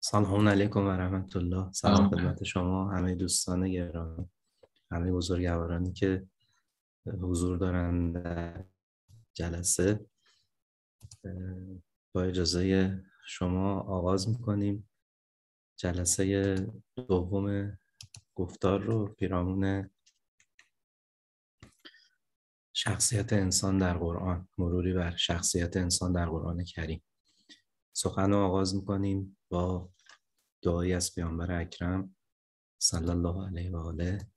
سلام علیکم و رحمت الله. سلام خدمت شما همه دوستان گرامی، همه بزرگوارانی که حضور دارند در جلسه. با اجازه شما آغاز میکنیم جلسه دوم گفتار رو پیرامون شخصیت انسان در قرآن، مروری بر شخصیت انسان در قرآن کریم. سخن رو آغاز میکنیم با دعایی از پیامبر اکرم صلی الله علیه و آله.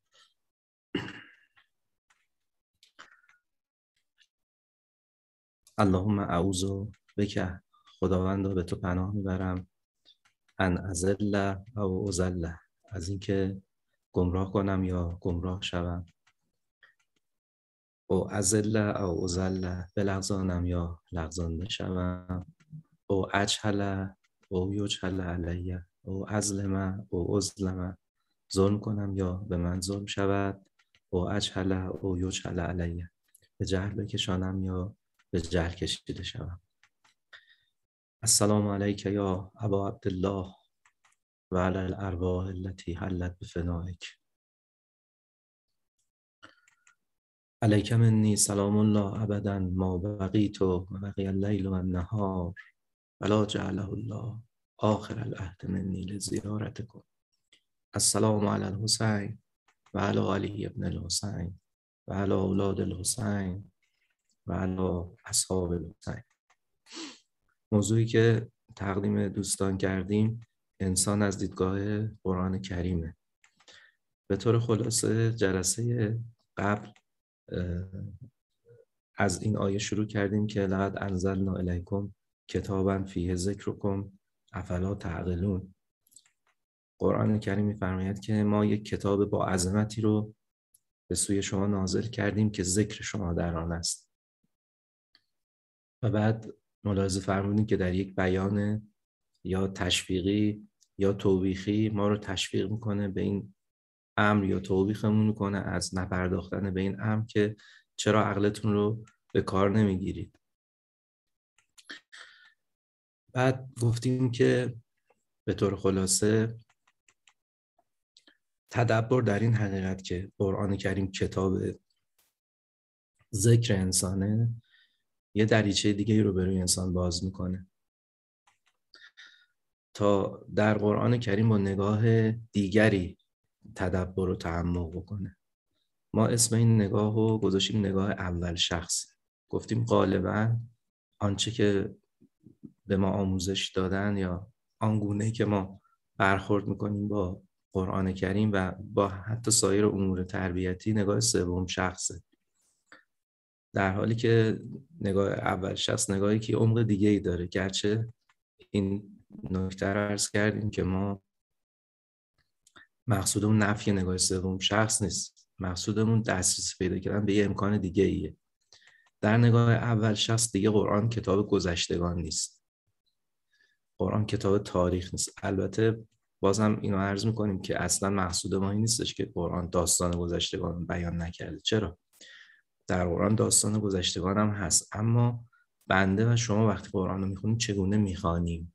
اللهم اعوذ بک، خداوندا به تو پناه میبرم، ان اضل او اضل، از اینکه گمراه کنم یا گمراه شوم، او اضل او اضل، بلغزانم یا لغزانده شوم، او اجهل او یجهل علی، او اظلم او اظلم، ظلم کنم یا به من ظلم شود، او اجهل او یجهل علی، به جهل بکشانم یا به جهل کشیده شوم. السلام علیک یا ابا عبدالله و علی الارواح التي حلت بفنائک. علیک منی سلام الله ابدا ما بقیت و بقی اللیل و النهار ولا جعله الله آخر العهد منی لزیارتکم. السلام علی الحسین و علی علی ابن الحسین و علی اولاد الحسین و علی اصحاب الحسین. موضوعی که تقدیم دوستان کردیم انسان از دیدگاه قرآن کریمه. به طور خلاصه جلسه قبل از این آیه شروع کردیم که لقد انزلنا الیکم کتابا فیه ذکرکم افلا تعقلون. قرآن کریم می‌فرماید که ما یک کتاب با عظمتی رو به سوی شما نازل کردیم که ذکر شما در آن است. و بعد ملاحظه فرمودیم که در یک بیان یا تشویقی یا توبیخی ما رو تشویق میکنه به این امر یا توبیخمون میکنه از نپرداختن به این امر که چرا عقلتون رو به کار نمیگیرید. بعد گفتیم که به طور خلاصه تدبر در این حقیقت که قرآن کریم کتاب ذکر انسانه یه دریچه دیگه رو برای انسان باز میکنه تا در قرآن کریم با نگاه دیگری تدبر و تعمق بکنه. ما اسم این نگاه رو گذاشتیم نگاه اول شخص. گفتیم غالباً آنچه که به ما آموزش دادن یا آنگونه‌ای که ما برخورد میکنیم با قرآن کریم و با حتی سایر امور تربیتی نگاه سوم شخصه، در حالی که نگاه اول شخص نگاهی که عمق دیگه‌ای داره. گرچه این نکته رو عرض کردیم که ما مقصودمون نفی نگاه سوم شخص نیست، مقصودمون دسترسی پیدا کردن به یه امکان دیگه ایه. در نگاه اول شخص دیگه قرآن کتاب گذشتگان نیست، قرآن کتاب تاریخ نیست. البته بازم اینو عرض میکنیم که اصلا مقصود ما این نیستش که قرآن داستان گذشتگان بیان نکرده. چرا؟ در قرآن داستان گذشتگان هم هست، اما بنده و شما وقتی قرآن رو میخونیم چگونه میخوانیم؟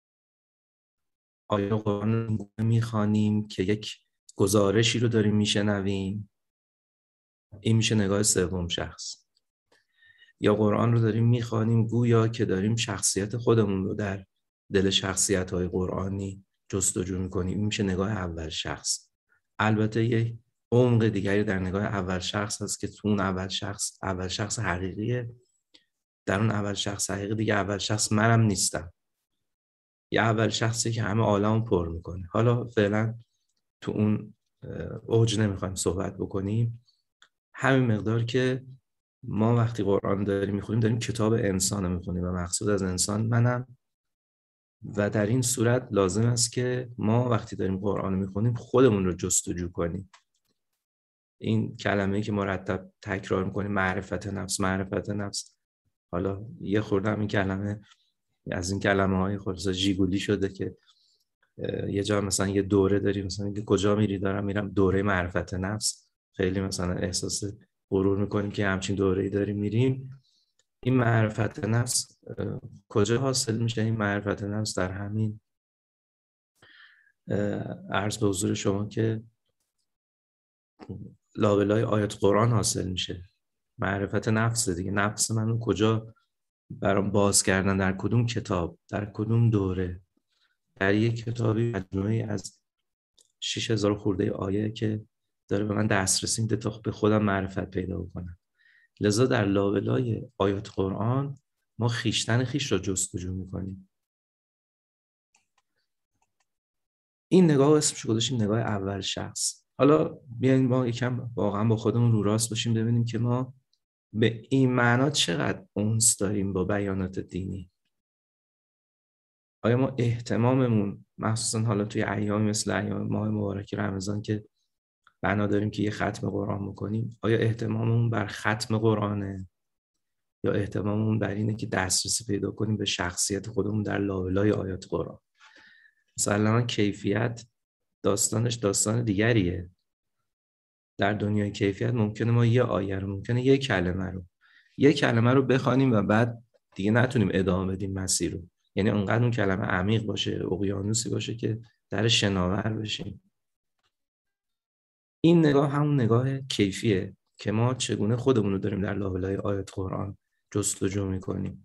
آیا قرآن رو میخوانیم که یک گزارشی رو داریم میشنویم؟ این میشه نگاه سوم شخص. یا قرآن رو داریم میخوانیم گویا که داریم شخصیت خودمون رو در دل شخصیت‌های قرآنی جستجو میکنیم. این میشه نگاه اول شخص. البته یک عمق دیگری در نگاه اول شخص هست که تو اون اول شخص حقیقیه. در اون اول شخص حقیقی دیگه اول شخص منم نیستم، یه اول شخصی که همه عالمو پر میکنه. حالا فعلا تو اون اوج نمیخوایم صحبت بکنیم. همین مقدار که ما وقتی قرآن داریم میخونیم داریم کتاب انسان رو میخونیم و مقصود از انسان منم. و در این صورت لازم است که ما وقتی داریم قرآن رو میخونیم خودمون رو جستجو کنیم. این کلمه‌ای که مرتب تکرار میکنیم معرفت نفس، معرفت نفس، حالا یه خورده این کلمه از این کلمه‌های خلاص ژیگولی شده که یه جا مثلا یه دوره داریم، مثلا میگه کجا میری؟ دارم میرم دوره معرفت نفس. خیلی مثلا احساس غرور میکنیم که همچین دوره‌ای داریم میریم. این معرفت نفس کجا حاصل میشه؟ این معرفت نفس در همین عرض به حضور شما که لابلای آیات قرآن حاصل میشه. معرفت نفس دیگه. نفس من کجا برام باز کردن، در کدوم کتاب، در کدوم دوره، در یک کتابی مجموعی از 6000 خورده آیه که داره به من دسترسی میده تا به خودم معرفت پیدا بکنم. لذا در لابلای آیات قرآن ما خویشتن خویش را جستجو میکنیم. این نگاه اسمش گذاشتیم نگاه اول شخص. حالا بیاین ما یکم واقعا با خودمون رو راست باشیم، ببینیم که ما به این معنا چقدر اونس داریم با بیانات دینی. آیا ما اهتماممون مخصوصا حالا توی ایام مثل ایام ماه مبارک رمضان که بنا داریم که یه ختم قرآن بکنیم، آیا اهتماممون بر ختم قرآنه یا اهتماممون بر اینه که دسترسی پیدا کنیم به شخصیت خودمون در لابلای آیات قرآن؟ مثلا کیفیت داستانش داستان دیگریه. در دنیای کیفیت ممکنه ما یه آیه رو، ممکنه یه کلمه رو بخوانیم و بعد دیگه نتونیم ادامه بدیم مسیر رو. یعنی اونقدر اون کلمه عمیق باشه، اقیانوسی باشه که در شناور بشیم. این نگاه همون نگاه کیفیه که ما چگونه خودمون رو داریم در لابلای آیات قرآن جستجو میکنیم.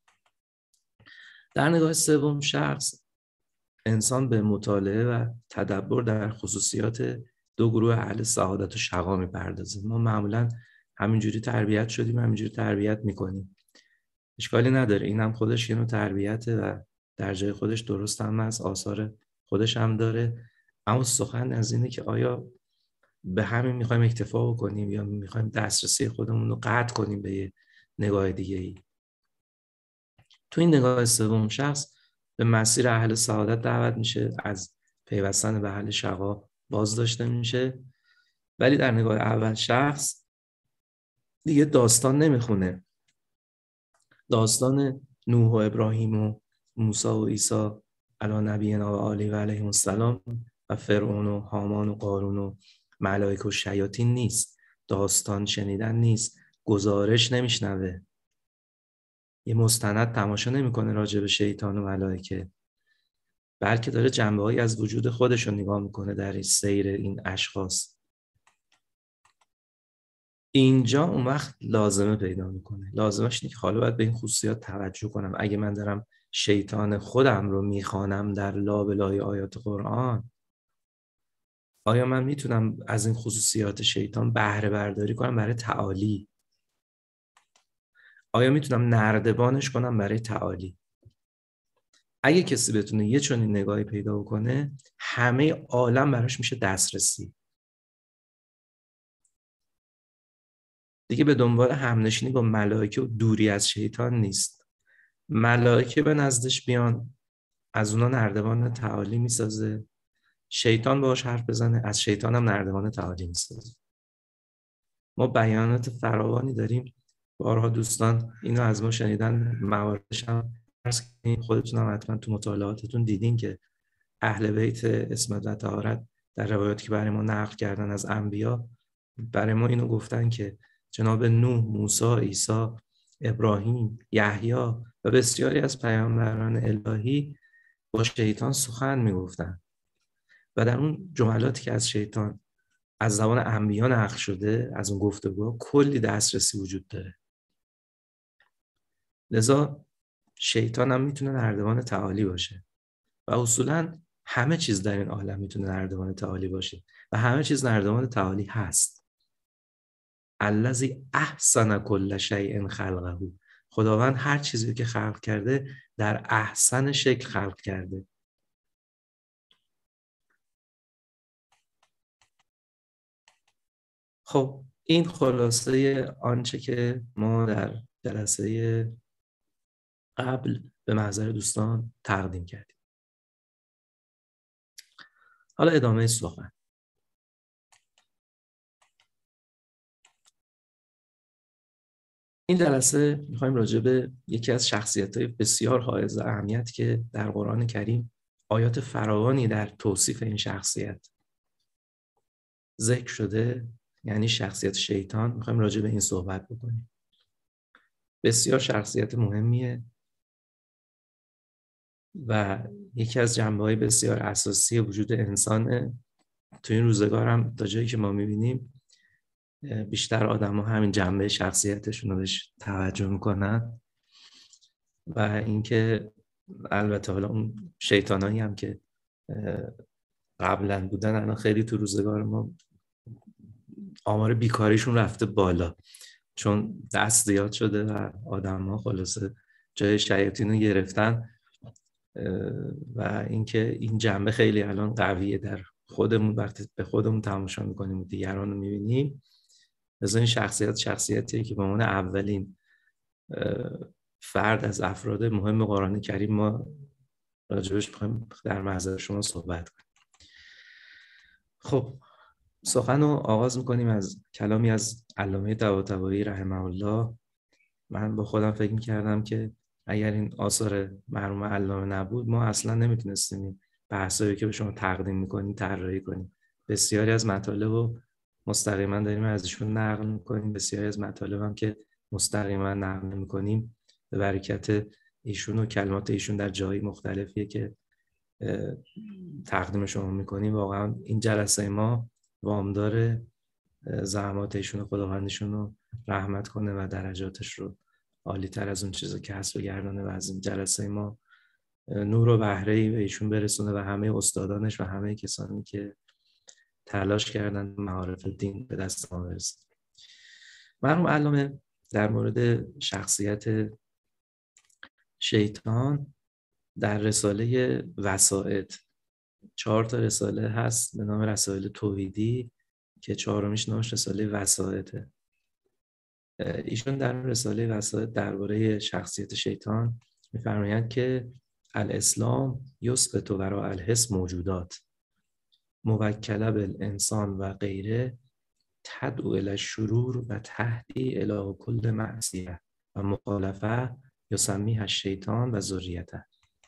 در نگاه سوم شخص، انسان به مطالعه و تدبر در خصوصیات دو گروه اهل سعادت و شقا میپردازه. ما معمولا همینجوری تربیت شدیم، همینجوری تربیت میکنیم. اشکالی نداره، این هم خودش یه نوع تربیته و در جای خودش درست هم هست، آثار خودش هم داره. اما سخن از اینه که آیا به همین میخوایم اکتفا بکنیم یا میخوایم دسترسی خودمون رو قطع کنیم به یه نگاه دیگه ای. تو این نگاه سوم شخص به مسیر اهل سعادت دعوت میشه، از پیوستن به اهل شقا باز داشته میشه. ولی در نگاه اول شخص دیگه داستان نمیخونه. داستان نوح و ابراهیم و موسی و عیسی علی نبینا و آله و علیهم السلام و فرعون و هامان و قارون و ملائکه و شیاطین نیست. داستان شنیدن نیست. گزارش نمیشنوه. یه مستند تماشا نمیکنه راجع به شیطان و ملائکه، بلکه داره جنبه‌هایی از وجود خودش رو نگاه میکنه در این سیر این اشخاص. اینجا اون وقت لازمه پیدا میکنه. لازمش اینه که حالا باید به این خصوصیات توجه کنم. اگه من دارم شیطان خودم رو میخوانم در لابلای آیات قرآن، آیا من میتونم از این خصوصیات شیطان بهره برداری کنم برای تعالی؟ آیا میتونم نردبانش کنم برای تعالی؟ اگه کسی بتونه یه چنین نگاهی پیدا بکنه، همه عالم براش میشه دسترسی. دیگه به دنبال همنشینی با ملائکه و دوری از شیطان نیست. ملائکه به نزدش بیان، از اونا نردبان تعالی میسازه. شیطان باهاش حرف بزنه، از شیطان هم نردبان تعالی میسازه. ما بیانات فراوانی داریم. بارها دوستان اینو از ما شنیدن، مواردش هم خودتون هم حتما تو مطالعاتتون دیدین که اهل بیت عصمت و طهارت در روایاتی که برای ما نقل کردن از انبیا، برای ما اینو گفتن که جناب نوح، موسی، عیسی، ابراهیم، یحیی و بسیاری از پیامبران الهی با شیطان سخن میگفتن و در اون جملاتی که از شیطان از زبان انبیا نقل شده، از اون گفتگوها کلی دسترسی وجود داره. لذا شیطان هم میتونه نردبان تعالی باشه و اصولاً همه چیز در این عالم میتونه نردبان تعالی باشه و همه چیز نردبان تعالی هست. الذی احسن کل شیء خلقه. خداوند هر چیزی که خلق کرده در احسن شکل خلق کرده. خب این خلاصه آنچه که ما در جلسه قبل به محضر دوستان تقدیم کردیم. حالا ادامه سخن. این جلسه میخوایم راجع به یکی از شخصیت‌های بسیار حائز اهمیت که در قرآن کریم آیات فراوانی در توصیف این شخصیت ذکر شده، یعنی شخصیت شیطان، میخوایم راجع به این صحبت بکنیم. بسیار شخصیت مهمیه و یکی از جنبه‌های بسیار اساسی وجود انسانه. تو این روزگار هم تا جایی که ما می‌بینیم بیشتر آدم‌ها همین جنبه شخصیتشون رو بهش توجه میکنن و اینکه البته حالا اون شیطانایی هم که قبلا بودن الان خیلی تو روزگار ما آمار بیکاریشون رفته بالا، چون دست زیاد شده و آدم‌ها خلاصه جای شیاطین رو گرفتن و اینکه این جنبه خیلی الان قویه در خودمون. وقتی به خودمون تماشا میکنیم و دیگران رو میبینیم، از این شخصیتیه که به عنوان اولین فرد از افراد مهم قرآن کریم ما راجبش بخوایم در محضر شما صحبت کنیم. خب سخن رو آغاز میکنیم از کلامی از علامه طباطبایی رحمه الله. من با خودم فکر میکردم که اگر این آثار مرحوم علامه نبود ما اصلا نمیتونستیم این بحثایی که به شما تقدیم میکنیم طراحی کنیم. بسیاری از مطالب رو مستقیما داریم ازشون نقل میکنیم، بسیاری از مطالب هم که مستقیما نقل میکنیم به برکت ایشون و کلمات ایشون در جایی مختلفیه که تقدیم شما میکنیم. واقعا این جلسه ما وامدار زحمات ایشون و خداوندشون رو رحمت کنه و درجاتش رو عالی تر از اون چیزی که هست بگردانه و از این جلسه ما نور و بهره‌ای به ایشون برسونه و همه استادانش و همه کسانی که تلاش کردن معارف دین به دست ما برسه. مرحوم علامه در مورد شخصیت شیطان در رساله وسائط 4 تا رساله هست به نام رسائل توحیدی که 4میش نامش رساله وسائطه. ایشون در رساله وسائط درباره شخصیت شیطان می‌فرمایند که الاسلام یثبت وراء الحس موجودات موکله بالانسان و غیره تدعو الی الشرور و تهدی الی کل معصیه و مخالفه یسمیها الشیطان و ذریته.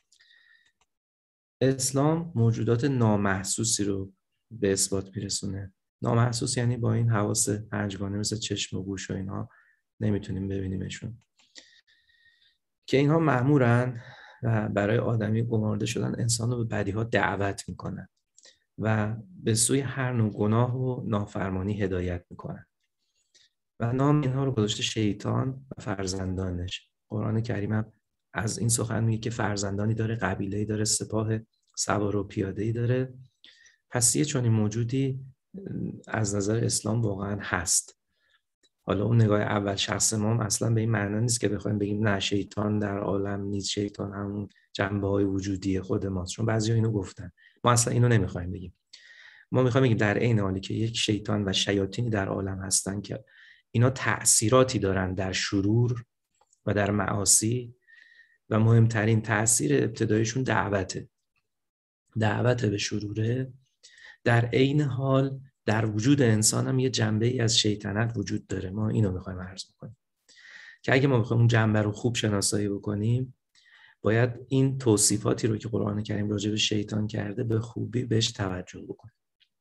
اسلام موجودات نامحسوسی رو به اثبات میرسونه. نامحسوس یعنی با این حواس پنجگانه مثل چشم و گوش و اینها نمیتونیم ببینیمشون، که اینها مأمورن و برای آدمی گمارده شدن انسان رو به بدیها دعوت میکنن و به سوی هر نوع گناه و نافرمانی هدایت میکنن و نام اینها رو گذاشته شیطان و فرزندانش. قرآن کریم هم از این سخن میگه که فرزندانی داره، قبیله‌ای داره، سپاه سوار و پیاده‌ای داره. پس یه چنین موجودی از نظر اسلام واقعا هست. حالا اون نگاه اول شخص ما اصلا به این معنی نیست که بخوایم بگیم نه شیطان در عالم نیست، شیطان همون جنبه‌های وجودی خود ماست، چون بعضیا اینو گفتن. ما اصلا اینو نمیخوایم بگیم. ما میخوایم بگیم در عین حالی که یک شیطان و شیاطینی در عالم هستن که اینا تأثیراتی دارن در شرور و در معاصی و مهمترین تأثیر ابتدایشون دعوت به شروره. در عین حال در وجود انسان هم یه جنبه ای از شیطنت وجود داره. ما اینو میخوایم عرض بکنیم که اگه ما بخوایم اون جنبه رو خوب شناسایی بکنیم باید این توصیفاتی رو که قرآن کریم راجع به شیطان کرده به خوبی بهش توجه بکنیم.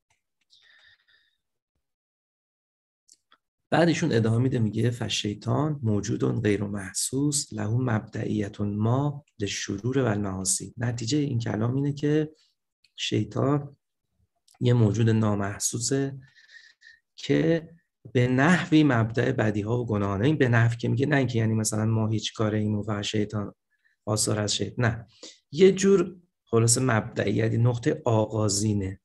بعدشون ادامه میده میگه فالشیطان موجود غیر محسوس له مبدئیت ما للشرور و المعاصی. نتیجه این کلام اینه که شیطان یه موجود نامحسوسه که به نحوی مبدأ بدیها و گناهانه. این به نحوی که میگه نه اینکه یعنی مثلا ما هیچ کاره اینو و شیطان آثار از شیطان، نه، یه جور خلاص مبدئیت، نقطه آغازینه.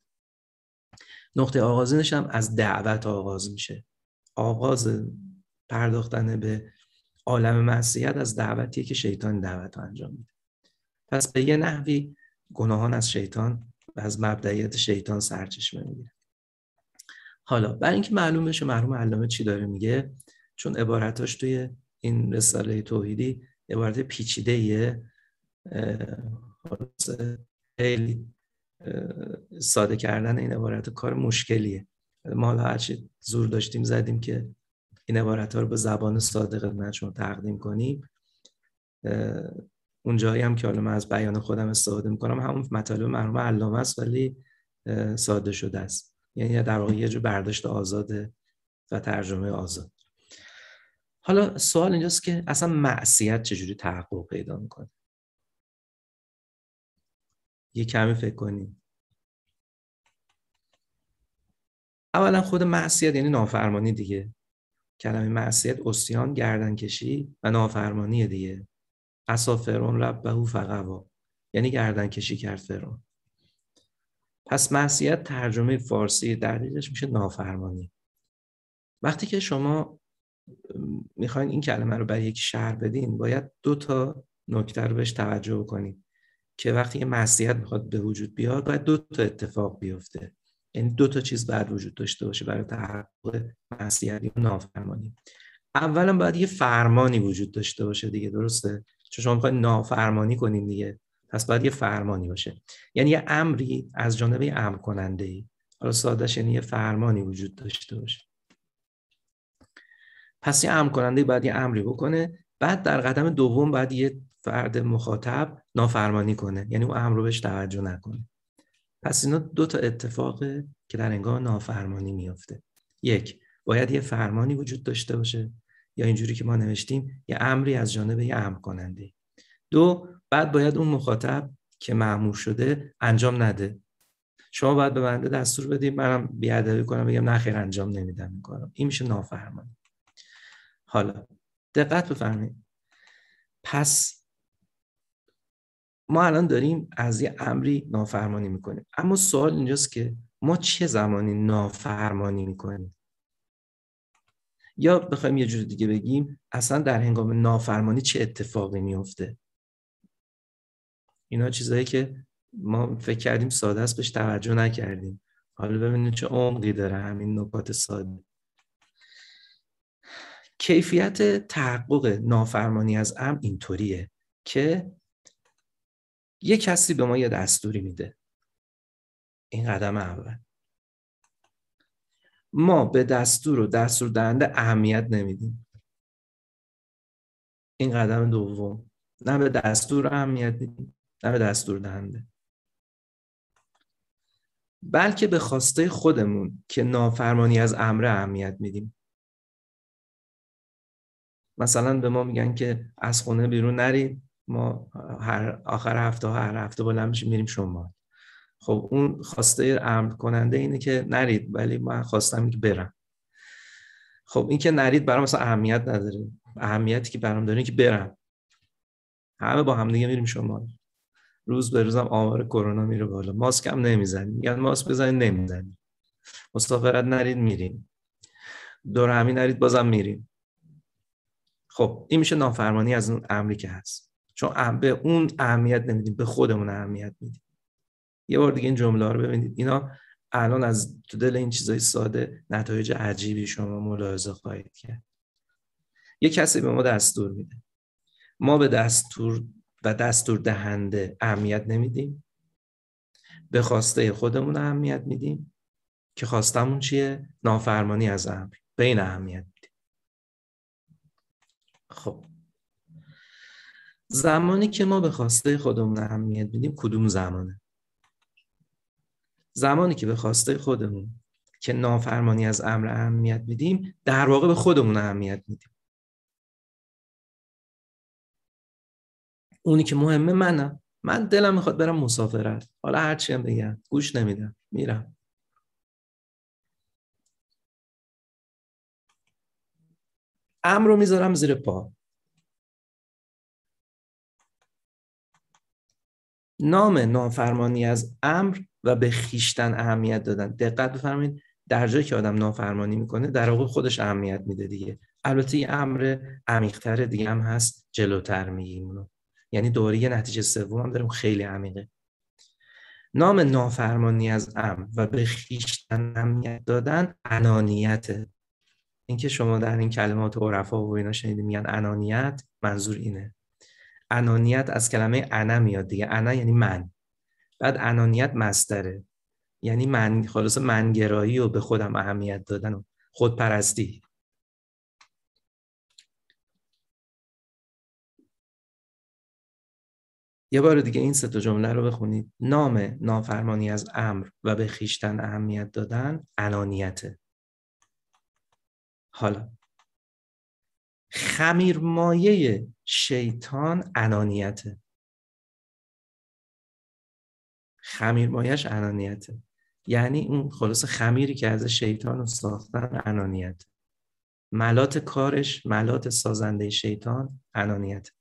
نقطه آغازینش هم از دعوت آغاز میشه. آغاز پرداختن به عالم معصیت از دعوتیه که شیطان دعوت رو انجام میده. پس به یه نحوی گناهان از شیطان و از مبدئیات شیطان سرچشمه میگیره. حالا برای اینکه معلوم بشه مرحوم علامه چی داره میگه، چون عبارتاش توی این رساله توحیدی عبارت پیچیده‌ایه، خیلی ساده کردن این عبارت کار مشکلیه. ما حالا هرچی زور داشتیم زدیم که این عبارت ها رو به زبان ساده خدمت شما تقدیم کنیم. اون جایی هم که حالا من از بیان خودم استفاده میکنم همون مطالب مرحوم علامه است ولی ساده شده است، یعنی در واقع یه جور برداشت آزاده و ترجمه آزاد. حالا سوال اینجاست که اصلا معصیت چجوری تحقق پیدا میکنه؟ یه کمی فکر کنید. اولا خود معصیت یعنی نافرمانی دیگه. کلمه معصیت عصیان، گردن کشی و نافرمانی دیگه. عصا فرعون ربه فغوا، یعنی گردن کشی کرد فرعون. پس معصیت ترجمه فارسی دقیقش میشه نافرمانی. وقتی که شما میخواین این کلمه رو برای یکی شرح بدین، باید 2 تا نکته رو بهش توجه کنید که وقتی یه معصیت میخواد به وجود بیاد، باید 2 تا اتفاق بیفته. یعنی 2 تا چیز باید وجود داشته باشه برای تحقق معصیت یا نافرمانی. اولا باید یه فرمانی وجود داشته باشه دیگه، درسته؟ چون شما میخواید نافرمانی کنین دیگه، پس باید یه فرمانی باشه. یعنی یه امری از جانب یه امر کننده ای، حالا سادهش یعنی یه فرمانی وجود داشته باشه. پس یه امر کننده باید یه امری بکنه، بعد در قدم دوم باید یه فرد مخاطب نافرمانی کنه، یعنی اون امر رو بهش توجه نکنه. پس اینا 2 تا اتفاقه که در هنگام نافرمانی میفته. 1، باید یه فرمانی وجود داشته باشه، یا اینجوری که ما نوشتیم یه امری از جانب یه امر کننده. 2، بعد باید اون مخاطب که مأمور شده انجام نده. شما باید به بنده دستور بدید، منم بی‌ادبی کنم بگم نه خیر انجام نمیدم این کارو. این میشه نافرمانی. حالا دقت بفرمایید. پس ما الان داریم از یه امری نافرمانی میکنیم، اما سوال اینجاست که ما چه زمانی نافرمانی میکنیم؟ یا بخوایم یه جور دیگه بگیم، اصلا در هنگام نافرمانی چه اتفاقی میفته؟ اینا چیزایی که ما فکر کردیم ساده است، بهش توجه نکردیم. حالا ببینید چه عمقی داره همین نکات ساده. کیفیت تحقق نافرمانی از امر اینطوریه که یه کسی به ما یه دستوری میده. این قدم اول. ما به دستور و دستور دهنده اهمیت نمیدیم. این قدم دوم. نه به دستور اهمیت میدیم، نه به دستور دهنده. بلکه به خواسته خودمون که نافرمانی از امر اهمیت میدیم. مثلا به ما میگن که از خونه بیرون نرید، ما هر هفته بلند میشیم میریم شمال. خب اون خواسته امر کننده اینه که نرید، ولی من خواستم که برم. خب این که نرید برام مثلا اهمیت نداره. اهمیتی که برام داره که برم. همه با هم دیگه میریم شمال. روز به روزم آمار کرونا میره بالا. ماسک هم نمیزنیم. میگن ماسک بزنید نمیزنیم. مسافرت نرید میریم. دور همی نرید بازم میریم. خب این میشه نافرمانی از اون امری که هست. چون به اون اهمیت نمیدیم، به خودمون اهمیت میدیم. یه بار دیگه این جمله رو ببینید. اینا الان از تو دل این چیزای ساده نتایج عجیبی شما ملاحظه خواهید کرد. یه کسی به ما دستور میده. ما به دستور و دستور دهنده اهمیت نمیدیم. به خواسته خودمون اهمیت میدیم که خواستمون چیه؟ نافرمانی از امر. به این اهمیت میدیم. خب زمانی که ما به خواسته خودمون اهمیت میدیم کدوم زمانه؟ زمانی که به خواسته خودمون که نافرمانی از امر اهمیت میدیم، در واقع به خودمون اهمیت میدیم. اونی که مهمه من دلم میخواد برم مسافرت، حالا هرچی هم بگن گوش نمیدم، میرم. امر رو میذارم زیر پا. نام نافرمانی از امر و به خیشتن اهمیت دادن. دقت بفرمایید، در جایی که آدم نافرمانی میکنه در واقع خودش اهمیت میده دیگه. البته این امر عمیق‌تر دیگه هم هست، جلوتر میگیم اونو. یعنی دوره یه نتیجه سوم هم داریم خیلی عمیقه. نام نافرمانی از امر و به خیشتن اهمیت دادن انانیته. اینکه شما در این کلمات عرفا و اینا شنیدید میگن انانیت، منظور اینه. انانیت از کلمه انا میاد دیگه. انا یعنی من. بعد انانیت مصدره، یعنی من، خلاص منگرایی و به خودم اهمیت دادن و خودپرستی. یه بار دیگه این 3 تا جمله رو بخونید. نام نافرمانی از امر و به خیشتن اهمیت دادن انانیته. حالا خمیرمایه شیطان انانیته. خمیرمایش انانیته. یعنی اون خلاص خمیری که از شیطان رو ساختن انانیت. ملات کارش، ملات سازنده شیطان انانیت.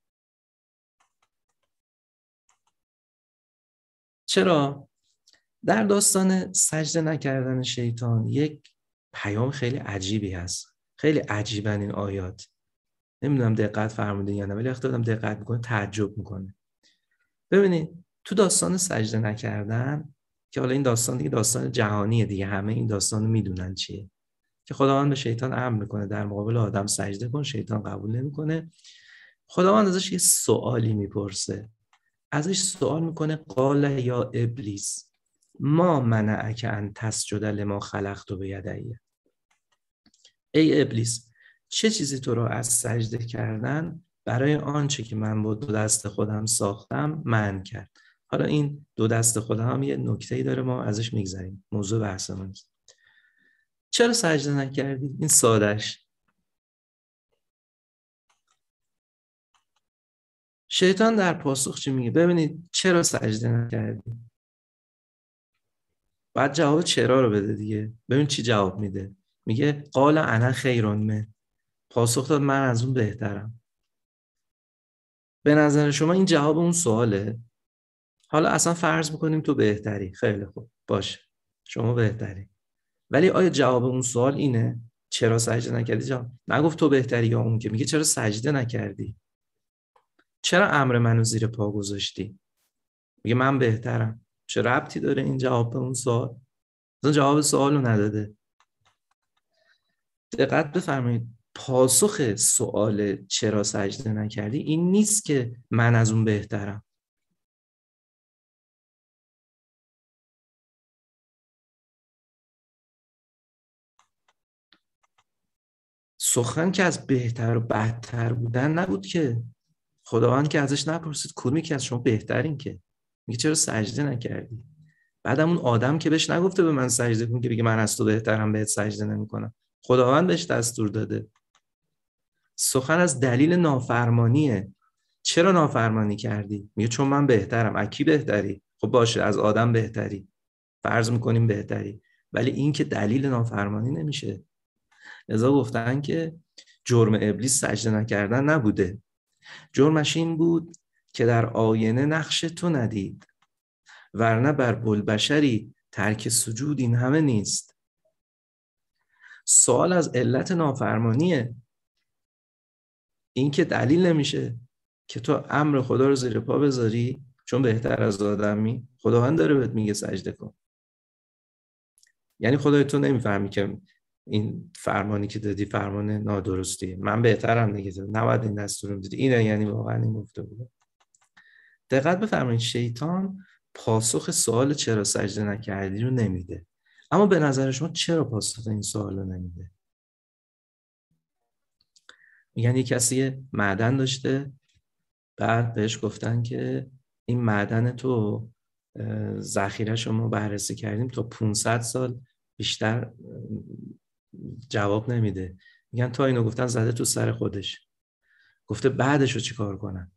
چرا؟ در داستان سجده نکردن شیطان یک پیام خیلی عجیبی هست. خیلی عجیبن این آیات. نمیدونم دقت فرمودین یا نه، ولی وقتی آدم دقت میکنه تعجب میکنه. ببینید تو داستان سجده نکردن، که حالا این داستان دیگه داستان جهانیه دیگه، همه این داستان رو میدونن چیه، که خداوند به شیطان امر میکنه در مقابل آدم سجده کن، شیطان قبول نمیکنه. خداوند ازش یه سوالی میپرسه، ازش سوال میکنه قال یا ابلیس ما منعک ان تسجد لما خلقت بیدی. ای ابلیس، چه چیزی تو را از سجده کردن برای آنچه که من با دو دست خودم ساختم منع کرد؟ حالا این دو دست خودم هم یه نکته‌ای داره، ما ازش میگذریم، موضوع بحثمون نیست. چرا سجده نکردی؟ این سادهش. شیطان در پاسخ چی میگه؟ ببینید چرا سجده نکردی؟ بعد جواب چرا رو بده دیگه. ببین چی جواب میده. میگه قال انا خیر منه. پاسخ داد من از اون بهترم. به نظر شما این جواب اون سواله؟ حالا اصلا فرض میکنیم تو بهتری، خیلی خوب باشه، شما بهتری، ولی آیا جواب اون سوال اینه؟ چرا سجده نکردی؟ جواب نگفت تو بهتری یا اون، که میگه چرا سجده نکردی؟ چرا امر منو زیر پا گذاشتی؟ میگه من بهترم. چه ربطی داره این جواب به اون سوال؟ اصلا جواب سوالو نداده. دقت بفرمایید، پاسخ سوال چرا سجده نکردی این نیست که من از اون بهترم. سخن که از بهتر و بدتر بودن نبود که. خداوند که ازش نپرسید کدومی که از شما بهترین، که میگه چرا سجده نکردی. بعدم اون آدم که بهش نگفته به من سجده کن که بگه من از تو بهترم بهت سجده نمیکنم. خداوند بهش دستور داده. سخن از دلیل نافرمانیه. چرا نافرمانی کردی؟ میگه چون من بهترم. از کی بهتری؟ خب باشه از آدم بهتری، فرض میکنیم بهتری، ولی این که دلیل نافرمانی نمیشه. لذا گفتن که جرم ابلیس سجده نکردن نبوده، جرمش این بود که در آینه نقش تو ندید، ورنه بر بلبشری ترک سجود این همه نیست. سوال از علت نافرمانیه، این که دلیل نمیشه که تو امر خدا رو زیر پا بذاری چون بهتر از آدمی. خداوند داره بهت میگه سجده کن. یعنی خدای تو نمیفهمی که این فرمانی که دادی فرمان نادرستیه، من بهترم دیگه، نباید این دستور رو بدی. اینه یعنی واقعا این گفته بود. دقت بفرمایید، شیطان پاسخ سوال چرا سجده نکردی رو نمیده. اما به نظر شما چرا پاسخ این سوال رو نمیده؟ میگن یک کسی معدن داشته، بعد بهش گفتن که این معدن تو ذخیره شما بررسی کردیم تا 500 سال بیشتر جواب نمیده. میگن تا اینو گفتن زده تو سر خودش، گفته بعدش رو چی کار کنم.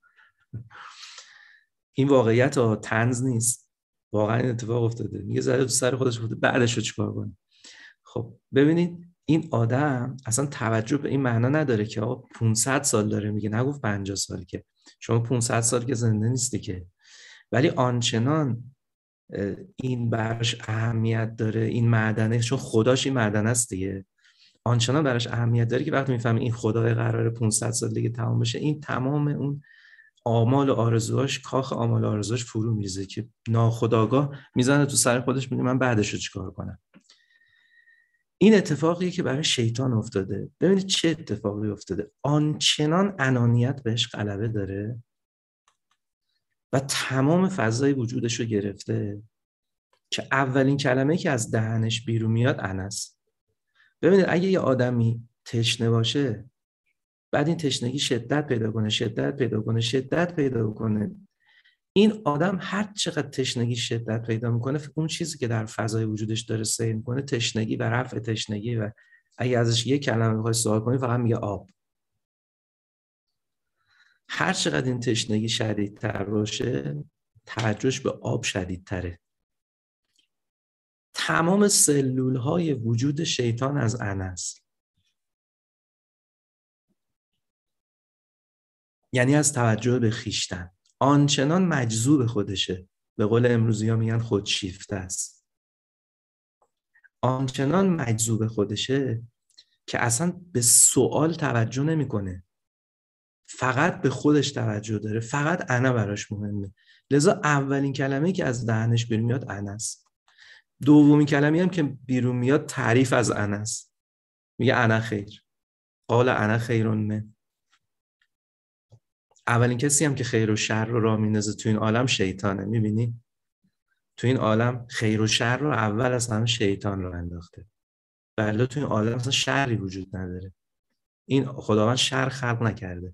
این واقعیت ها طنز نیست، واقعا این اتفاق افتاده. میگه زده تو سر خودش، گفته بعدش رو چی کار کنم. خب ببینید این آدم اصلا توجه به این معنا نداره که آقا 500 سال داره میگه، نگفت 50 سال، که شما 500 سال که زنده نیستی که. ولی آنچنان این براش اهمیت داره این معدنه، چون خداش این معدن است دیگه، آنچنان براش اهمیت داره که وقتی میفهمه این خدای قراره 500 سال دیگه تمام بشه، این تمام اون آمال و آرزوهاش، کاخ آمال و آرزوهاش فرو میریزه که ناخودآگاه میزنه تو سر خودش، میگه من بعدش رو چیکار کنم. این اتفاقی که برای شیطان افتاده. ببینید چه اتفاقی افتاده. آنچنان انانیت بهش غلبه داره و تمام فضای وجودش رو گرفته که اولین کلمه که از دهنش بیرون میاد انا است. ببینید اگه یه آدمی تشنه باشه، بعد این تشنگی شدت پیدا کنه، شدت پیدا کنه، شدت پیدا کنه، این آدم هر چقدر تشنگی شدت پیدا میکنه، اون چیزی که در فضای وجودش داره سیر میکنه تشنگی و رفع تشنگی، و اگه ازش یک کلمه بخوای سوال کنی فقط میگه آب. هر چقدر این تشنگی شدیدتر باشه، توجهش به آب شدیدتره. تمام سلولهای وجود شیطان از انا است. یعنی از توجه به خویشتن. آنچنان مجذوب خودشه، به قول امروزی‌ها میگن خودشیفته است. آنچنان مجذوب خودشه که اصلا به سوال توجه نمیکنه، فقط به خودش توجه داره، فقط انا براش مهمه. لذا اولین کلمه‌ای که از دهنش بیرون میاد انا است. دومین کلمه‌ای هم که بیرون میاد تعریف از انا است. میگه انا خیر، قال انا خیر من. اولین کسی هم که خیر و شر رو راه میندازه تو این عالم شیطانه. میبینی تو این عالم خیر و شر رو اول از همه شیطان رو انداخته. بله تو این عالم اصلا شری وجود نداره. این خداوند شر خلق نکرده،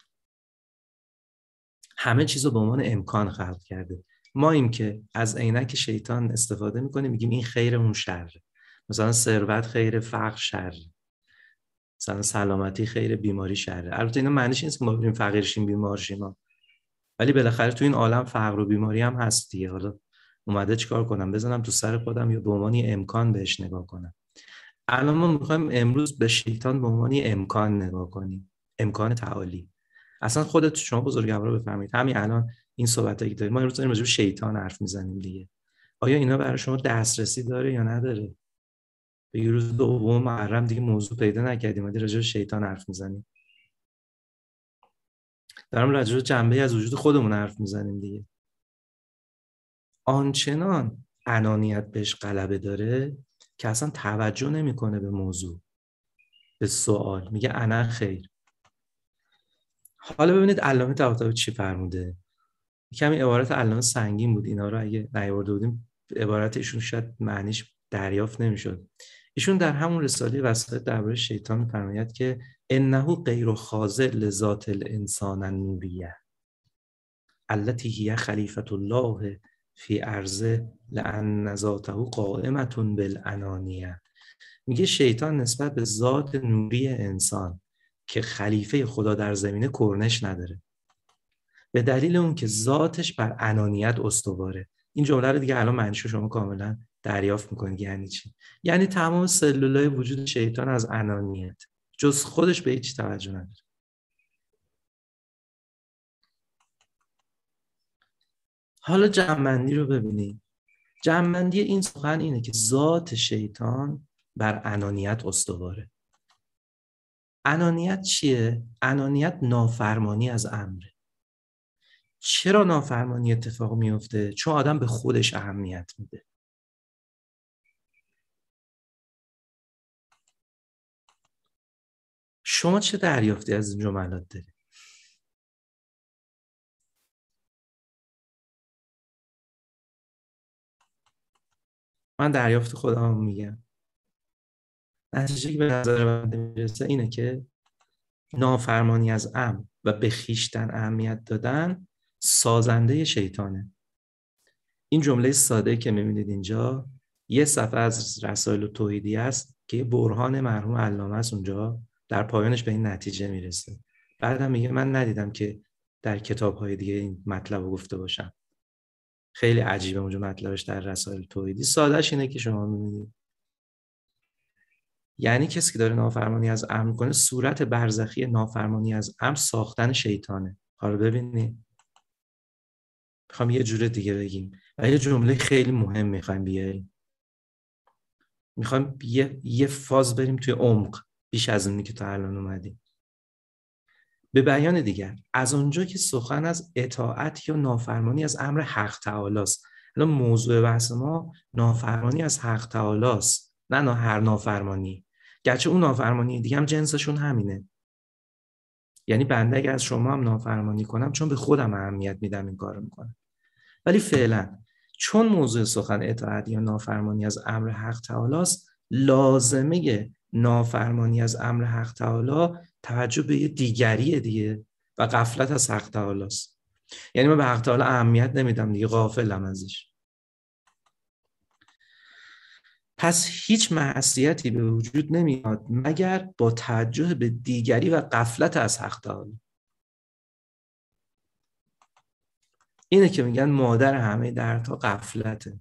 همه چیز رو به عنوان امکان خلق کرده. ما این که از عینک شیطان استفاده میکنیم، میگیم این خیر اون شر. مثلا ثروت خیر، فقر شر، مثلا سلامتی خیر، بیماری شر. البته اینا معنیش نیست که ما بریم فقیر شیم بیمار شیم، ولی بالاخره تو این عالم فقر و بیماری هم هست دیگه. حالا اومده چیکار کنم؟ بزنم تو سر خودم یا به عنوان امکان بهش نگاه کنم؟ الان ما میخوایم امروز به شیطان به عنوان امکان نگاه کنیم، امکان تعالی. اصلا خودت شما بزرگوارا بفهمید، همین الان این صحبتایی که داریم، ما امروز داریم راجع به شیطان حرف میزنیم دیگه. آیا اینا برای شما دسترسی داره یا نداره؟ به روز دوم محرم دیگه موضوع پیدا نکردیم، ما راجع به شیطان حرف میزنیم. دارم راجع به جنبه از وجود خودمون حرف میزنیم دیگه. آنچنان انانیت بهش غلبه داره که اصلا توجه نمیکنه به موضوع، به سوال. میگه انا خیر. حالا ببینید علامه طباطبایی چی فرموده. کمی عبارت علامه سنگین بود، اینا رو اگه نیاورده بودیم عبارت ایشون شاید معنیش دریافت نمیشد. ایشون در همون رساله وسائل درباره شیطان میفرماید که انه غیر خاضع لذات الانسان النوریه التي هي خلیفة الله فی ارضه لان ذاته قائمة بالانانیه. میگه شیطان نسبت به ذات نوری انسان که خلیفه خدا در زمینه کرنش نداره، به دلیل اون که ذاتش بر انانیت استواره. این جمله رو دیگه الان معنیشو شما کاملا دریافت میکنید. یعنی چی؟ یعنی تمام سلولای وجود شیطان از انانیت، جز خودش به هیچ توجه نداره. حالا جمع‌بندی رو ببینید. جمع‌بندی این سخن اینه که ذات شیطان بر انانیت استواره. انانیت چیه؟ انانیت نافرمانی از امره. چرا نافرمانی اتفاق میفته؟ چون آدم به خودش اهمیت میده. شما چه دریافتی از این جملات داری؟ من دریافت خودم میگم. نتیجه که به نظر من میرسه اینه که نافرمانی از امر و به خویشتن اهمیت دادن سازنده شیطانه. این جمله ساده که میبینید اینجا یه صفحه از رسائل توحیدی است که یه برهان مرحوم علامه است، اونجا در پایانش به این نتیجه میرسه. بعدم میگه من ندیدم که در کتاب‌های دیگه این مطلب رو گفته باشم. خیلی عجیبه اونجا مطلبش در رسائل توحیدی. سادهش اینه که شما میبینید، یعنی کسی که داره نافرمانی از امر میکنه، صورت برزخی نافرمانی از امر ساختن شیطانه. حالا ببینید، میخوام یه جور دیگه بگیم و یه جمله خیلی مهم میخوایم بیاریم. میخوایم یه فاز بریم توی عمق بیش از اونی که تا الان اومدیم. به بیان دیگر، از اونجا که سخن از اطاعت یا نافرمانی از امر حق تعالی است. الان موضوع بحث ما نافرمانی از حق تعالی است، نه هر نافرمانی. گرچه اون نافرمانی دیگه هم جنسشون همینه. یعنی بنده اگه از شما هم نافرمانی کنم، چون به خودم اهمیت میدم این کارو میکنم. ولی فعلا چون موضوع سخن اطاعت یا نافرمانی از امر حق تعالی است، لازمه نافرمانی از امر حق تعالی توجه به یه دیگریه دیگه و غفلت از حق تعالی است. یعنی من به حق تعالی اهمیت نمیدم دیگه، غافلم ازش. پس هیچ معصیتی به وجود نمیاد مگر با توجه به دیگری و غفلت از حق تعالی. اینه که میگن مادر همه دردها غفلته.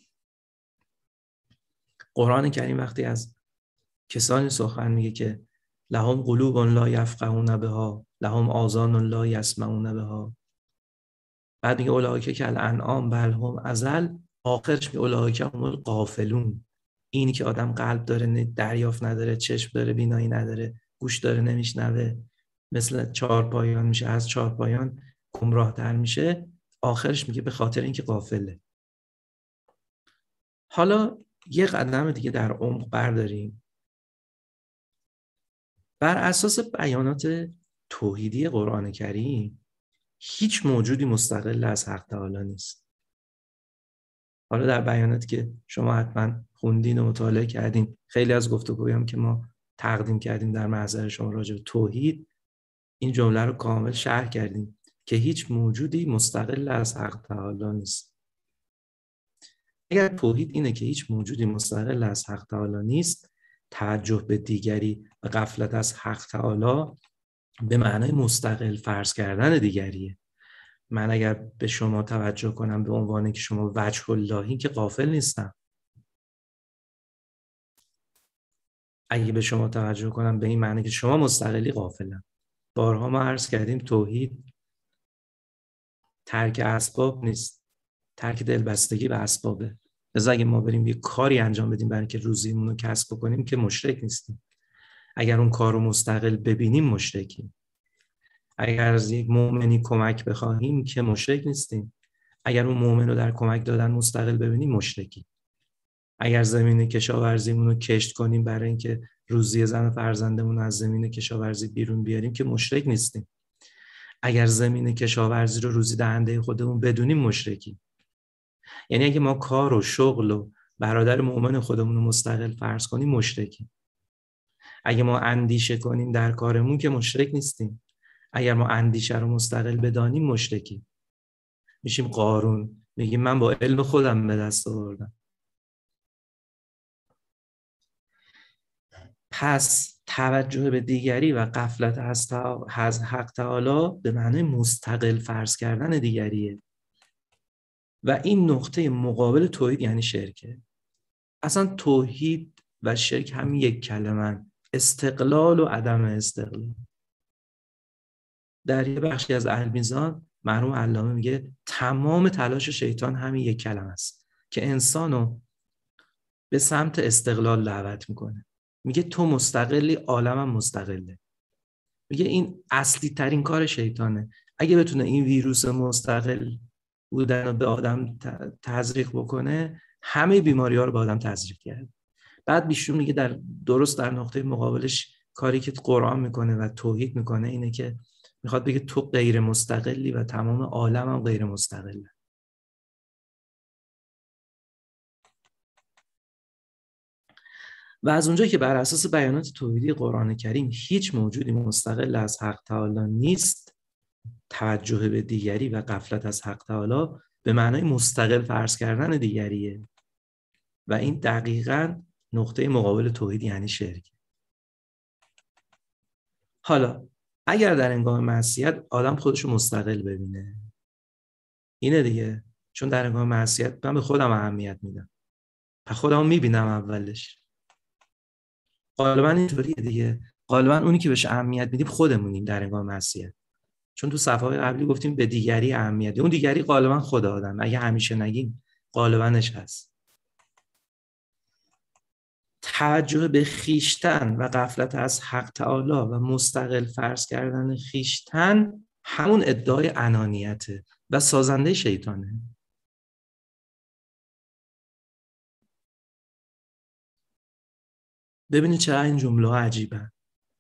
قرآن کریم وقتی از کسانی سخن میگه که لهم قلوب لا یفقهون بها لهم آذان لا یسمعون بها، بعد میگه اولئک کالانعام بل هم اضل، آخرش میگه اولئک هم الغافلون. اینی که آدم قلب داره دریافت نداره، چشم داره بینایی نداره، گوش داره نمیشنوه، مثل چهارپایان میشه، از چهارپایان گمراه تر میشه، آخرش میگه به خاطر اینکه غافله. حالا یه قدم دیگه در عمق برداریم. بر اساس بیانات توحیدی قرآن کریم هیچ موجودی مستقل از حق تعالی نیست. حالا در بیاناتی که شما حتما خوندین و مطالعه کردین، خیلی از گفتگوهایی هم که ما تقدیم کردیم در محضر شما راجع به توحید، این جمله رو کامل شرح کردیم که هیچ موجودی مستقل از حق تعالی نیست. اگر توحید اینه که هیچ موجودی مستقل از حق تعالی نیست، توجه به دیگری و غفلت از حق تعالی به معنای مستقل فرض کردن دیگریه. من اگر به شما توجه کنم به عنوان که شما وجه اللهی، که غافل نیستم. اگه به شما توجه کنم به این معنی که شما مستقلی، غافلم. بارها ما عرض کردیم توحید ترک اسباب نیست، ترک دلبستگی به اسبابه. لذا اگه ما بریم یه کاری انجام بدیم برای که روزیمون رو کسب کنیم که مشرک نیستیم. اگر اون کار رو مستقل ببینیم مشرکیم. اگر از یک مؤمنی کمک بخواهیم که مشرک نیستیم. اگر اون مؤمن رو در کمک دادن مستقل ببینیم مشرکیم. اگر زمین کشاورزیمون رو کشت کنیم برای اینکه روزی زن و فرزندمون از زمین کشاورزی بیرون بیاریم که مشرک نیستیم. اگر زمین کشاورزی رو روزی دهنده خودمون بدونیم مشرکیم. یعنی اگه ما کار و شغل و برادر مؤمن خودمون رو مستقل فرض کنیم مشرکیم. اگه ما اندیشه کنیم در کارمون که مشرک نیستیم. اگر ما اندیشه رو مستقل بدانیم مشرکیم. میشیم قارون، میگیم من با علم خودم به دست آوردم. پس توجه به دیگری و غفلت از حق تعالی به معنای مستقل فرض کردن دیگریه و این نقطه مقابل توحید یعنی شرکه. اصلا توحید و شرک هم یک کلمه، استقلال و عدم استقلال. در یه بخشی از المیزان مرحوم علامه میگه تمام تلاش شیطان همین یک کلمه است که انسانو به سمت استقلال دعوت میکنه. میگه تو مستقلی، عالمم مستقله. میگه این اصلی ترین کار شیطانه. اگه بتونه این ویروس مستقل بودن رو به آدم تزریق بکنه، همه بیماری ها رو به آدم تزریق کرد. بعد بیشون میگه درست در نقطه مقابلش کاری که قرآن میکنه و توحید میکنه اینه که میخواد بگه تو غیر مستقلی و تمام عالم هم غیر مستقله. و از اونجایی که بر اساس بیانات توحیدی قرآن کریم هیچ موجودی مستقل از حق تعالی نیست، توجه به دیگری و غفلت از حق تعالی به معنای مستقل فرض کردن دیگریه و این دقیقاً نقطه مقابل توحید یعنی شرک. حالا اگر در هنگام معصیت آدم خودشو مستقل ببینه، اینه دیگه، چون در هنگام معصیت من به خودم اهمیت میدم، پس خودمو میبینم اولش. غالبا اینطوریه دیگه، غالبا اونی که بهش اهمیت میدیم خودمونیم در هنگام معصیت، چون تو صفحات قبلی گفتیم به دیگری اهمیت، اون دیگری غالبا خود آدم، اگه همیشه نگیم غالباش هست. توجه به خیشتن و غفلت از حق تعالی و مستقل فرض کردن خیشتن همون ادعای انانیته و سازنده شیطانه. ببینید چرا این جمله ها عجیبه.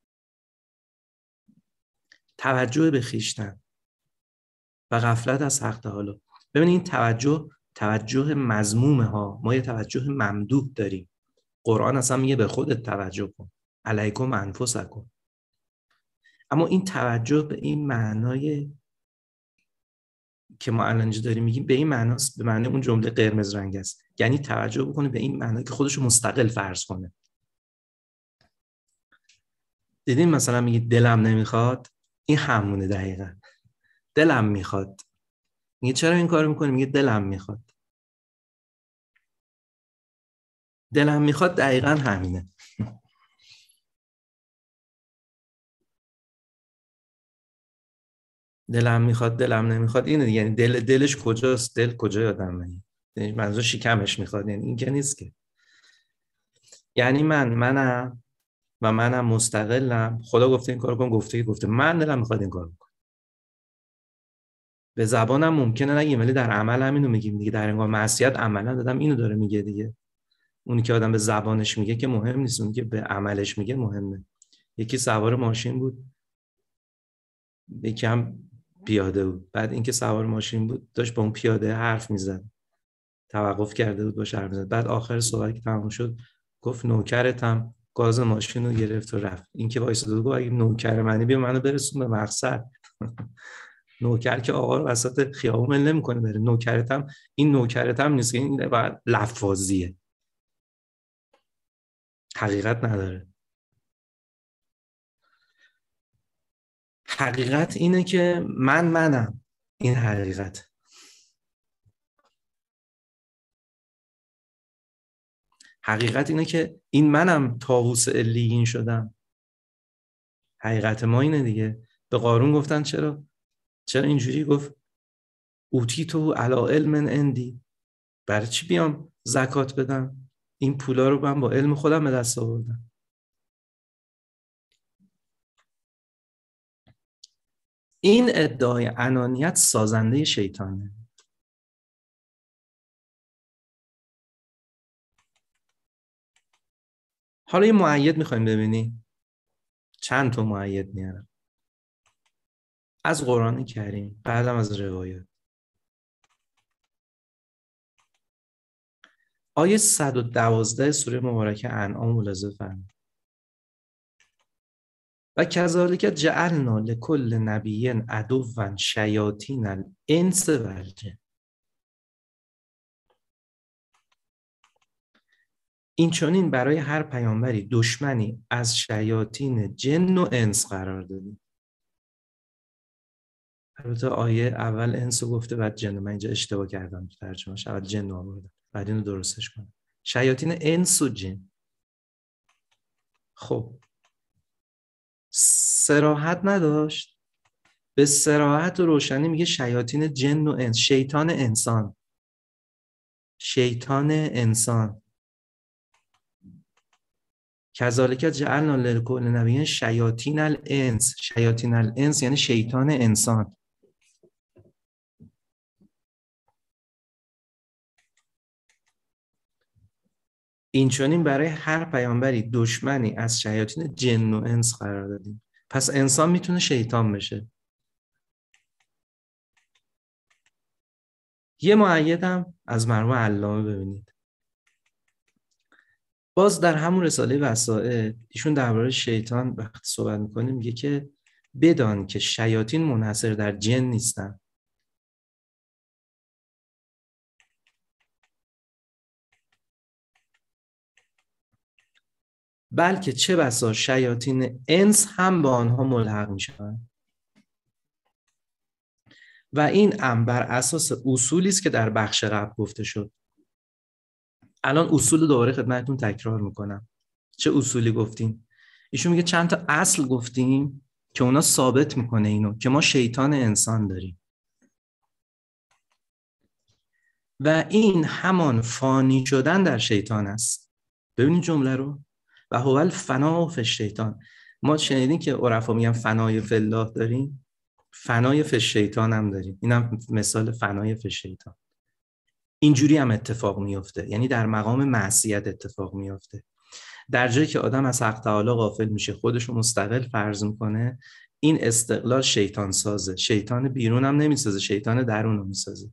توجه به خیشتن و غفلت از حق تعالی. ببینید این توجه مذمومه ها، ما یه توجه ممدوح داریم. قرآن اصلا میگه به خودت توجه کن، علیکم انفسکم. اما این توجه به این معنای که ما الان اینجا داریم میگیم به این معناست، به معنی اون جمله قرمز رنگ است، یعنی توجه بکنه به این معنی که خودشو مستقل فرض کنه. دیدین مثلا میگه دلم نمیخواد، این همونه دقیقاً. دلم میخواد میگه چرا این کارو میکنی؟ میگه دلم میخواد. دلم میخواد دقیقا همینه. دلم میخواد دلم نمیخواد اینه، یعنی دلش کجاست؟ دل کجای آدمه؟ یعنی منظور شکمش میخواد، یعنی این که نیست که. یعنی منم و منم مستقلم. خدا گفته این کارو کن، گفته من دلم میخواد این کارو کنم. به زبانم ممکنه نگیم ولی در عمل هم اینو میگیم دیگه. در انگار معصیت عملا دادم اینو داره میگه دیگه. اونی که آدم به زبانش میگه که مهم نیست، اونی که به عملش میگه مهمه. یکی سوار ماشین بود، یکی هم پیاده بود. بعد اینکه سوار ماشین بود داشت با اون پیاده حرف میزد، توقف کرده بود باشه حرف میزد. بعد آخر صحبت که تموم شد گفت نوکرتم، گاز ماشین رو گرفت و رفت. این که وایساده بود گفت اگه نوکر منی بیا منو برسون به مقصد. نوکر که آقا رو وسط خیابون ول نمیکنه بره. نوکرتم، این نوکرتم نیست، این لفاظیه، حقیقت نداره. حقیقت اینه که منم. این حقیقت. حقیقت اینه که این منم طاووس علیین شدم. حقیقت ما اینه دیگه. به قارون گفتن چرا اینجوری؟ گفت اوتیتو علی علم عندی. برای چی بیام زکات بدم؟ این پولا رو من با علم خودم به دست آوردم. این ادعای انانیت سازنده شیطانه. حالا یه مؤید میخوایم ببینی؟ چند تا مؤید میارم از قرآن کریم، بعدم از روایات. آیه 112 سوره مبارکه انعام ملاحظه فرمایید. و کذالک جعلنا لکل نبی عدوا شیاطین الانس و الجن. این چنین برای هر پیامبری دشمنی از شیاطین جن و انس قرار دادیم. البته آیه اول انس رو گفته بعد جن. من اینجا اشتباه کردم تو ترجمه‌اش، اول جن آوردم بعد اینو درستش کنم. شیاطین انس و جن. خب صراحت نداشت؟ به صراحت و روشنی میگه شیاطین جن و انس. شیطان انسان، شیطان انسان. کذالک جعلنا لکل نبی شیاطین الانس. شیاطین الانس یعنی شیطان انسان. این چنین برای هر پیامبری دشمنی از شیاطین جن و انس قرار دادیم. پس انسان میتونه شیطان بشه. یه مؤیدم از مرحوم علامه ببینید. باز در همون رساله وسائل ایشون درباره شیطان وقتی صحبت میکنه میگه که بدان که شیاطین منحصر در جن نیستن، بلکه چه بسا شیاطین انس هم به آنها ملحق میشوند. و این امر بر اساس اصولی است که در بخش قبل گفته شد. الان اصول دوباره خدمتتون تکرار میکنم. چه اصولی گفتیم؟ ایشون میگه چند تا اصل گفتیم که اونا ثابت میکنه اینو که ما شیطان انسان داریم و این همان فانی شدن در شیطان است. ببینید جمله رو. و هو الفنا فی الشیطان. ما شنیدین که عرفا میگن فنای فی الله داریم، فنای فی الشیطان هم داریم. اینم مثال فنای فی الشیطان. اینجوری هم اتفاق میفته، یعنی در مقام معصیت اتفاق میفته. در جایی که آدم از حق تعالی غافل میشه، خودشو مستقل فرض میکنه، این استقلال شیطان سازه. شیطان بیرون هم نمیسازه، شیطان درون رو میسازه.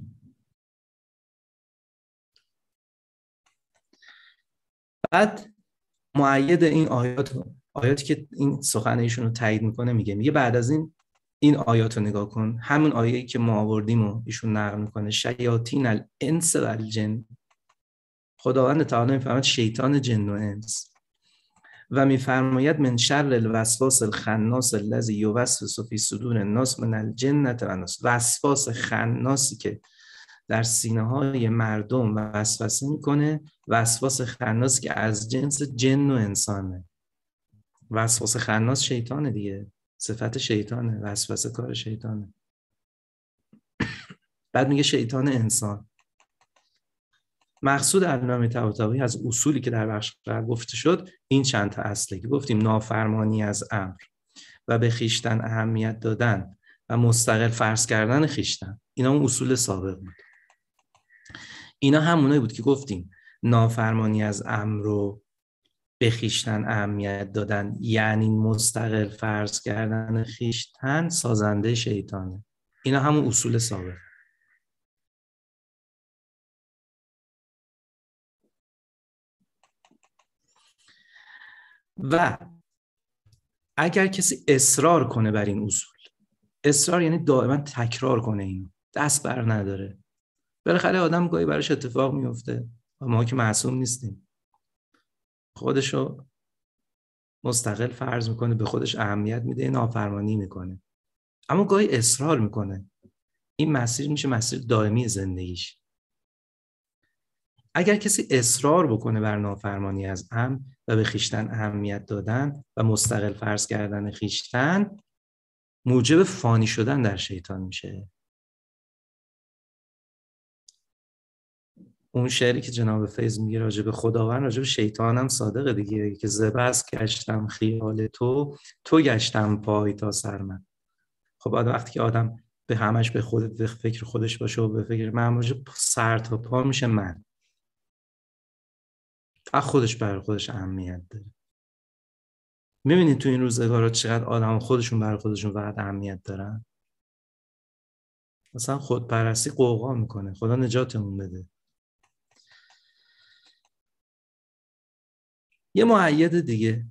بعد مؤید این آیاتی که این سخن ایشون رو تایید میکنه میگه بعد از این آیات رو نگاه کن. همون آیه‌ای که ما آوردیم و ایشون نقل میکنه شیاطین الانس و الجن. خداوند تعالی میفهمد شیطان جن و انس. و میفرماید من شر الوسواس الخناس الذی یوسوس فی صدور الناس من الجنة و الناس. وسواس خناسی که در سینه های مردم وسوسه میکنه، وسواس خناسی که از جنس جن و انسانه. وسواس خناس شیطانه دیگه، صفت شیطانه، وسوسه کار شیطانه. بعد میگه شیطان انسان. مقصود علامه طباطبایی از اصولی که در بخش قبل گفته شد این چند تا اصله که گفتیم: نافرمانی از امر و به خویشتن اهمیت دادن و مستقل فرض کردن خویشتن. اینا اون اصول سابق بود. اینا همونایی بود که گفتیم نافرمانی از امر رو به خویشتن اهمیت دادن یعنی مستقل فرض کردن خویشتن سازنده شیطانه. اینا همون اصول سابق. و اگر کسی اصرار کنه بر این اصول، اصرار یعنی دائما تکرار کنه، اینو دست بر نداره، بالاخره آدم گاهی براش اتفاق میفته و ما که معصوم نیستیم، خودشو مستقل فرض میکنه، به خودش اهمیت میده، نافرمانی میکنه، اما گاهی اصرار میکنه، این مسیر میشه مسیر دائمی زندگیش. اگر کسی اصرار بکنه بر نافرمانی از امر و به خویشتن اهمیت دادن و مستقل فرض کردن خویشتن، موجب فانی شدن در شیطان میشه. اون شعری که جناب فیض میگه راجع به خداوند، راجع به شیطان هم صادقه دیگه، که زبست گشتم خیال تو گشتم پای تا سر من. خب وقتی که آدم به همش به فکر خودش باشه و به فکر من باشه، سر تا پا میشه من، فقط خودش برای خودش اهمیت داره. میبینید تو این روزگارا چقدر آدم خودشون برای خودشون فقط اهمیت دارن. مثلا خودپرستی قوقا میکنه، خدا نجاتمون بده. یه مؤید دیگه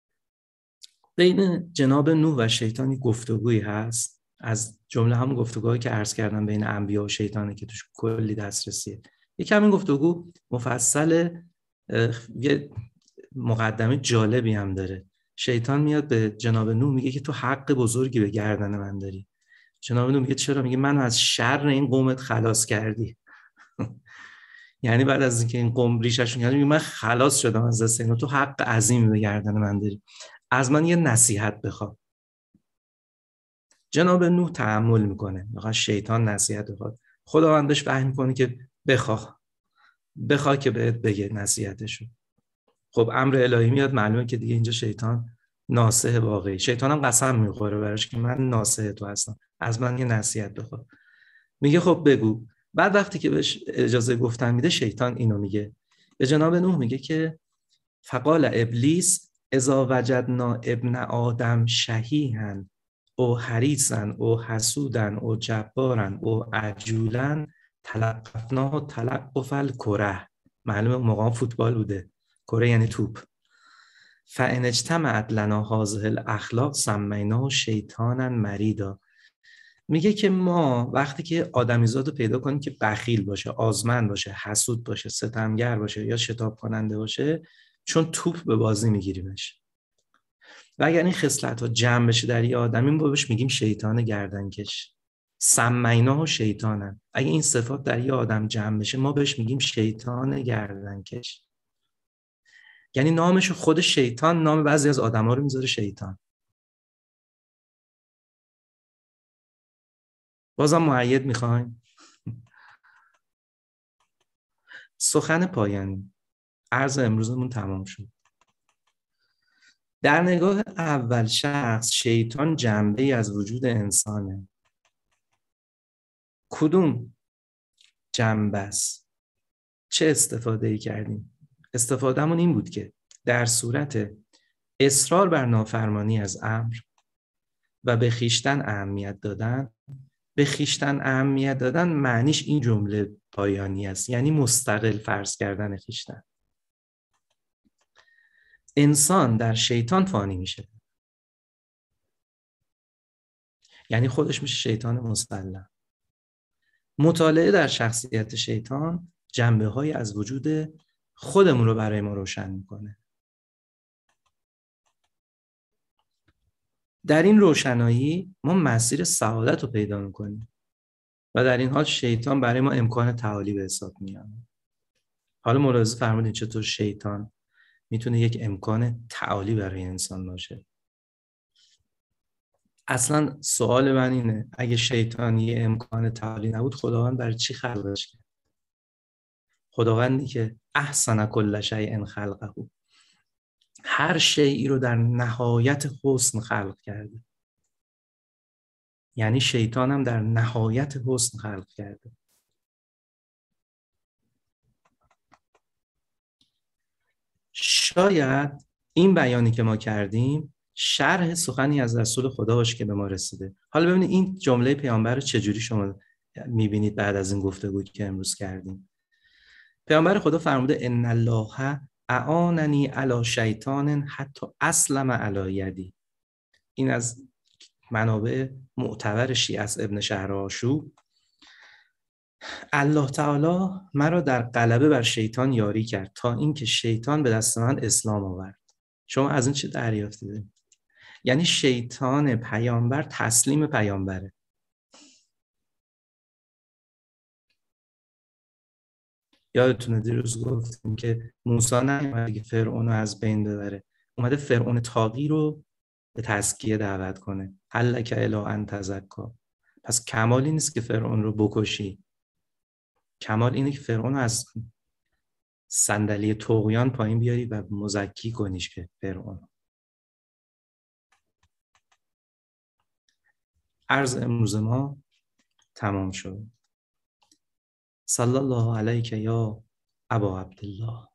بین جناب نوح و شیطانی گفتگویی هست، از جمله همون گفتگوهایی که عرض کردم بین انبیا و شیطانه که توش کلی دسترسیه. یکی همین گفتگو مفصل، یه مقدمه جالبی هم داره. شیطان میاد به جناب نوح میگه که تو حق بزرگی به گردن من داری. جناب نوح میگه چرا؟ میگه منو از شر این قومت خلاص کردی. یعنی بعد از اینکه این قوم ریششون کردن، میگه من خلاص شدم از دست اینا، تو حق عظیمی به گردن من داری، از من یه نصیحت بخواه. جناب نوح تأمل میکنه، میخواد شیطان نصیحت بخواد، خداوند بهش وحی میکنه که بخواه که بهت بگه نصیحتشو. خب امر الهی میاد، معلومه که دیگه اینجا شیطان ناصح واقعی، شیطان هم قسم میخوره براش که من ناصح تو هستم، از من یه نصیحت بخواه. میگه خب بگو. بعد وقتی که بهش اجازه گفتن میده، شیطان اینو میگه به جناب نوح، میگه که فقال ابلیس اذا وجدنا ابن آدم شحیحا او حریصا او حسودا او جبارا او عجولا تلقفناه تلقف الکره. معلومه موقع فوتبال بوده، کره یعنی توپ. فان اجتمعت لنا هذه الاخلاق سمیناه شیطانا مریدا. میگه که ما وقتی که آدمیزاد رو پیدا کنیم که بخیل باشه، آزمند باشه، حسود باشه، ستمگر باشه یا شتاب کننده باشه، چون توپ به بازی میگیریمش. و اگر این خصلت‌ها جمع بشه در یه آدمی، ما بهش میگیم شیطان گردنکش. سمیناه شیطانن. اگه این صفات در یه آدم جمع بشه، ما بهش میگیم شیطان گردنکش. یعنی نامش خود شیطان نام بعضی از آدما رو میذاره شیطان. بازم مؤید میخوایم. سخن پایانی، عرض امروزمون تمام شد. در نگاه اول شخص شیطان جنبه‌ای از وجود انسانه. کدوم جنبه است؟ چه استفاده‌ای کردیم؟ استفادهمون این بود که در صورت اصرار بر نافرمانی از امر و به خویشتن اهمیت دادن، به خویشتن اهمیت دادن معنیش این جمله پایانی است، یعنی مستقل فرض کردن خویشتن. انسان در شیطان فانی میشه، یعنی خودش میشه شیطان مسلم. مطالعه در شخصیت شیطان جنبه‌هایی از وجود خودمون رو برای ما روشن میکنه. در این روشنایی ما مسیر سعادت رو پیدا میکنیم و در این حال شیطان برای ما امکان تعالی به حساب میاد. حالا ملاحظه فرمودین چطور شیطان میتونه یک امکان تعالی برای انسان باشه. اصلا سوال من اینه اگه شیطان یه امکان تعالی نبود خداوند برای چی خلقش کرد؟ خداوندی که احسن کل شیء خلقه، هر شیئی رو در نهایت حسن خلق کرده، یعنی شیطان هم در نهایت حسن خلق کرده. شاید این بیانی که ما کردیم شرح سخنی از رسول خدا باشه که به ما رسیده. حالا ببینید این جمله پیامبر رو چجوری شما میبینید بعد از این گفتگویی که امروز کردیم. پیامبر خدا فرموده ان الله اعاننی علی شیطان حتی اسلم علی یدی. این از منابع معتبر شیعه است، ابن شهرآشوب. الله تعالی مرا در غلبه بر شیطان یاری کرد تا اینکه شیطان به دست من اسلام آورد. شما از این چه دریافتی دارید؟ یعنی شیطان پیامبر تسلیم پیامبره. یادتونه دیروز گفتیم که موسی نیومد که فرعون رو از بین ببره، اومده فرعون طاغی رو به تزکیه دعوت کنه. هلک الی ان تزکی. پس کمالی نیست که فرعون رو بکشی، کمال اینه که فرعون رو از صندلی طغیان پایین بیاری و مزکی کنیش که فرعون. عرض امروز ما تمام شد. صلی الله علیک یا ابا عبدالله.